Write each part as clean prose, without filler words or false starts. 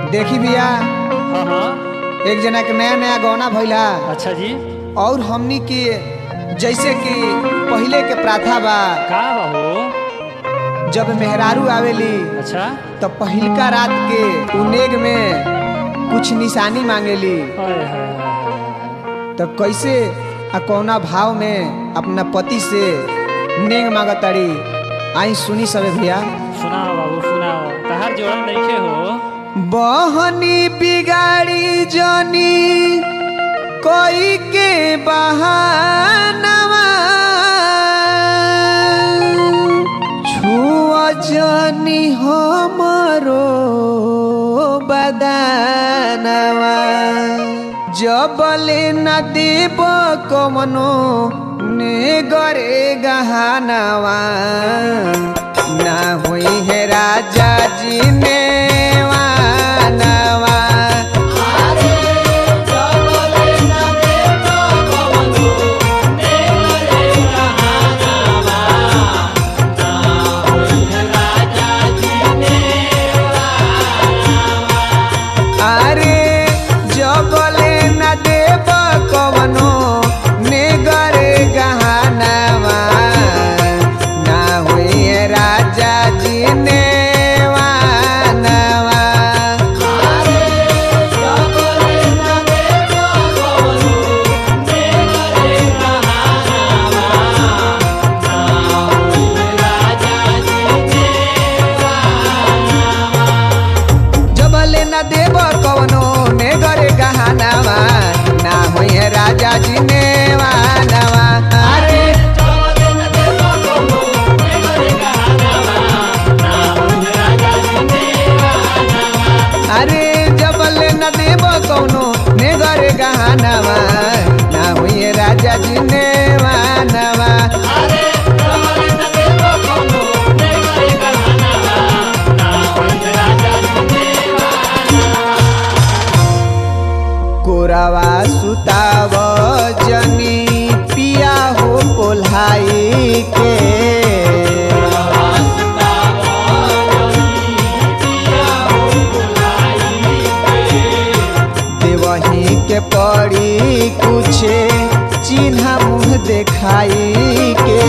देखी भैया हाँ हाँ। एक जना के नया नया गौना भइला। अच्छा जी। और हमनी की जैसे कि पहले के प्रथा बा का हो जब मेहरारू आवेली अच्छा तो पहिलका रात के उनेग में कुछ निशानी मांगेली तो कैसे आ कौना भाव में अपना पति से नेग मांगताड़ी आई सुनी सबे भैया। सुनाओ बाबू सुनाओ तहार जोड़ा नइखे हो। बहनी बिगाड़ी जनी कोई के बहानवा छुआ जनी हमरो बदानवा जबले न देव कमनो ने गरे गहनवा ना हुई है राजा जी ने कोरावा सुताव जनी पिया हो कोल्हाई के देवही के पड़ी कुछ चिन्हा मुँह देखाई के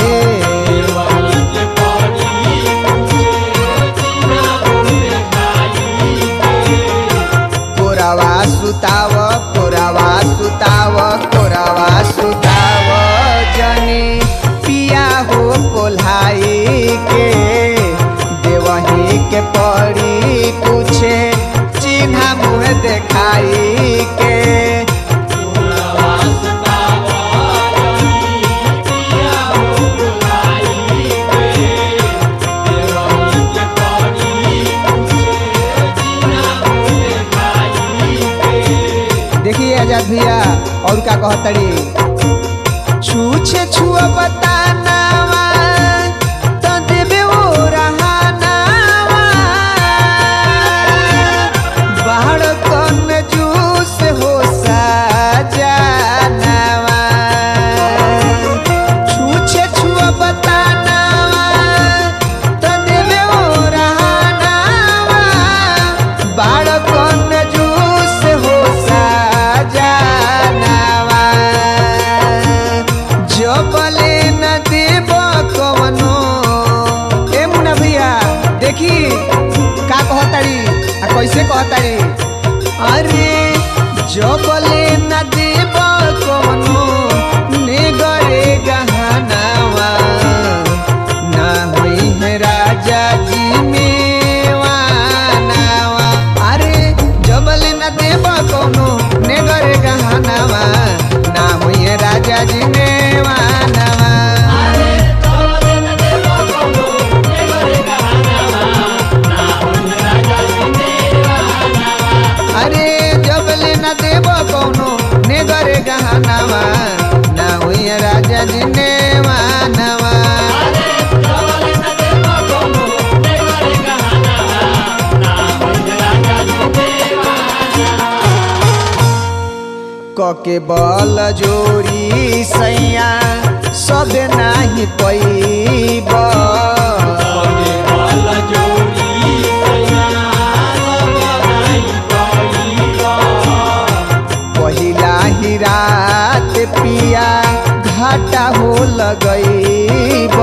कोरावा सुताव जनी पिया हो कोल्हाई के देवही के पड़ी कुछ चिन्हा मुँह देखाई के देखिए आजाद भैया और क्या कहतड़ी छूछे छुआ बतानावा तो देवे वो रहानावा बाहर कौन जूस हो साजनावा छूछे छुआ बतानावा तो देवे वो रहानावा बाहर कौन जूस हो जबले न देव कवनो ए मुन्ना भैया देखी का कहताड़ी आ कैसे कहताड़ी अरे जबले न देव कवनो ने गरे गहनावा ना हुई है राजा जी मेवानावा अरे जबले न देव कवनो ने गरे गहनावा ना हुई है राजा जी ने देव कौनो ने गरे गहनावा ना हुई राजा जी ने मानवा कके बल जोरी सैया सब नाही पैब लगैब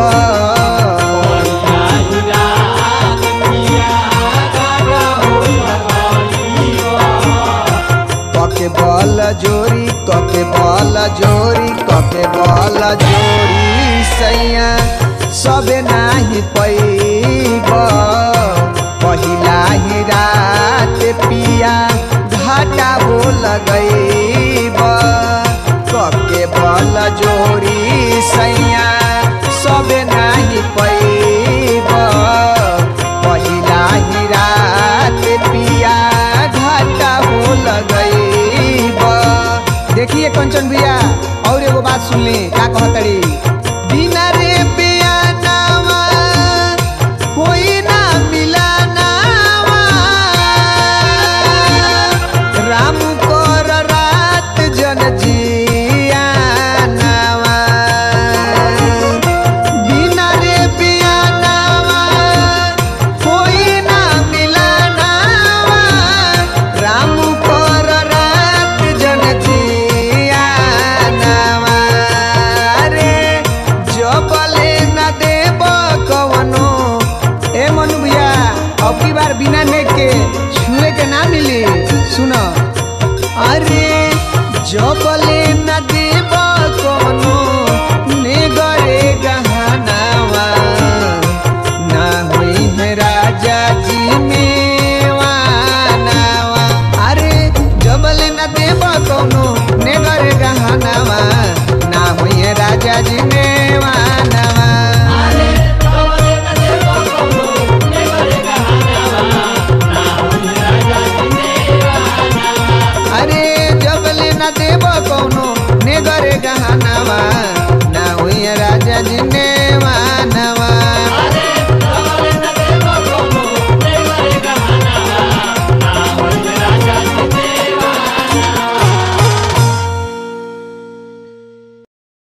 कके बल जोरी कके बल जोरी कके बल जोरी सैया सबे नाही पैब पहिला ही रात पिया घाटा हो लगैब कके बल जोरी सैया सबे नाही पैब पहिला ही रात पिया घाटा हो लगैब। देखिए कंचन भैया और एगो बात सुन ली का कहतड़ी बिना रे बेअनावा कोई ना मिलानावा राम कर रात जन जियानावा बिना रे बेअनावा कोई ना मिलानावा राम कर रात जन जियानावा रे जबले न देब कवनो ए मनु भैया अब की बार बिना नेक के छुए के ना मिली सुनो अरे जबले न देब कवनो नेगरे गहनावा ना होई है राजा जी मेवानावा अरे जबले न देब कवनो नेगरे गहनावा ना होई है राजा जी मेवानावा अरे जबले न देब कौनो नेगरे गहनावा